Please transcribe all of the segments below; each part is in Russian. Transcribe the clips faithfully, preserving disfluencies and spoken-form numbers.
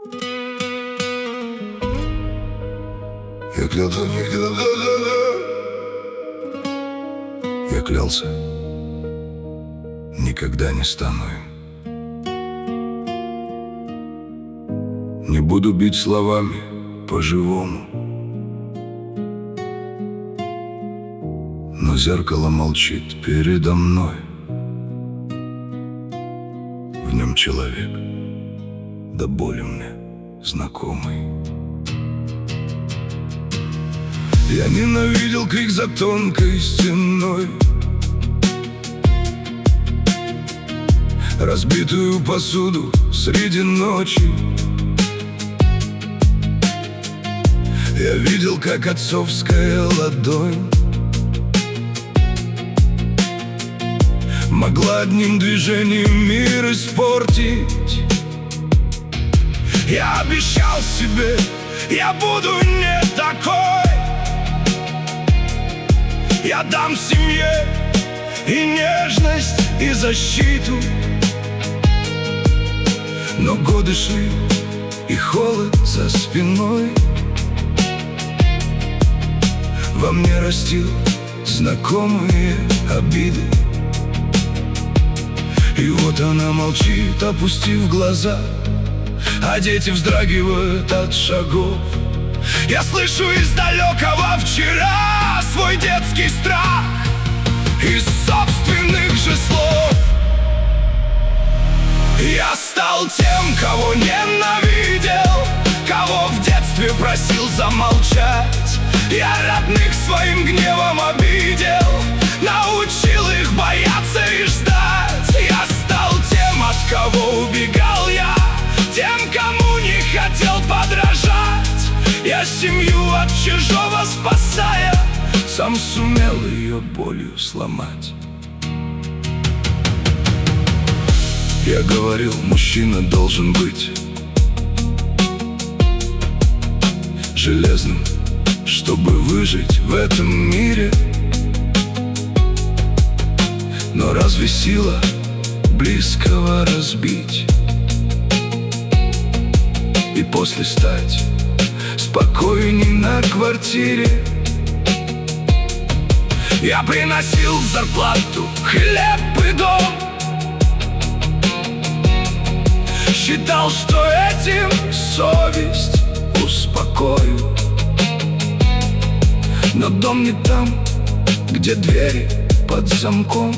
Я клялся, я клялся, никогда не стану им. Не буду бить словами по-живому, но зеркало молчит передо мной. В нем человек, до боли мне знакомый. Я ненавидел крик за тонкой стеной, разбитую посуду среди ночи. Я видел, как отцовская ладонь могла одним движением мир испортить. Я обещал себе, я буду не такой. Я дам семье и нежность, и защиту. Но годы шли, и холод за спиной во мне растил знакомые обиды. И вот она молчит, опустив глаза, а дети вздрагивают от шагов. Я слышу из далекого вчера свой детский страх из собственных же слов. Я стал тем, кого ненавидел, кого в детстве просил замолчать. Я родных своим гневом обидел, научил их бояться и ждать. Я стал тем, от кого убегал я, тем, кому не хотел подражать. Я семью от чужого спасая, сам сумел ее болью сломать. Я говорил, мужчина должен быть железным, чтобы выжить в этом мире. Но разве сила близкого разбить и после стать спокойней на квартире? Я приносил зарплату, хлеб и дом, считал, что этим совесть успокою. Но дом не там, где двери под замком,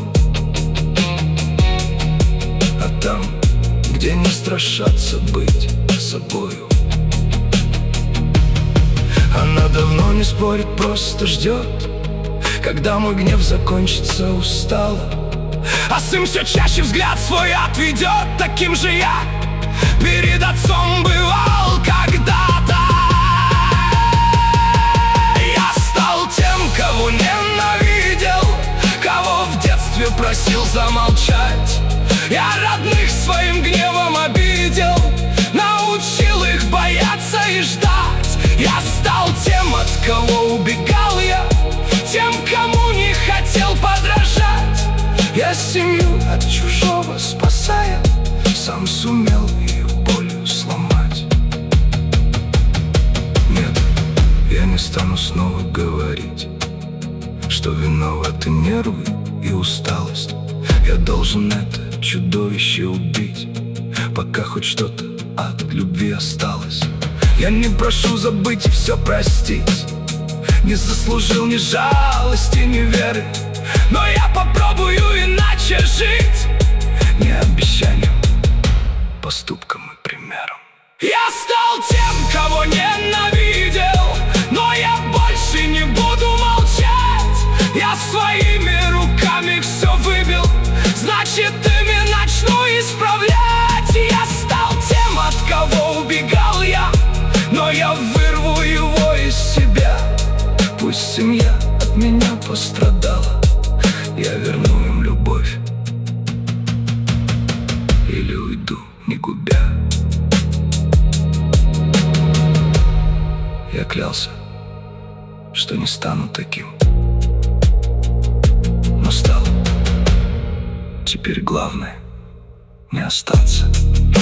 а там, где не страшатся быть собою. Она давно не спорит, просто ждет, когда мой гнев закончится, устала. А сын все чаще взгляд свой отведет. Таким же я перед отцом бывал когда-то. Я стал тем, кого ненавидел, кого в детстве просил замолчать. Я родных своим гневом обидел, научил их бояться и ждать. Я стал тем, от кого убегал я, тем, кому не хотел подражать. Я семью от чужого спасая, сам сумел ее болью сломать. Нет, я не стану снова говорить, что виноваты нервы и усталость. Я должен это чудовище убить, пока хоть что-то от любви осталось. Я не прошу забыть и все простить, не заслужил ни жалости, ни веры, но я попробую иначе жить. Не обещанием, поступком и примером. Я стал тем, кого ненавидел, но я больше не буду молчать. Я своими руками все выбил, значит, ими начну исправлять. Я стал тем, от кого убегал я, но я вырву его из себя. Пусть семья от меня пострадала, я верну им любовь или уйду, не губя. Я клялся, что не стану таким, но стал. Теперь главное не остаться.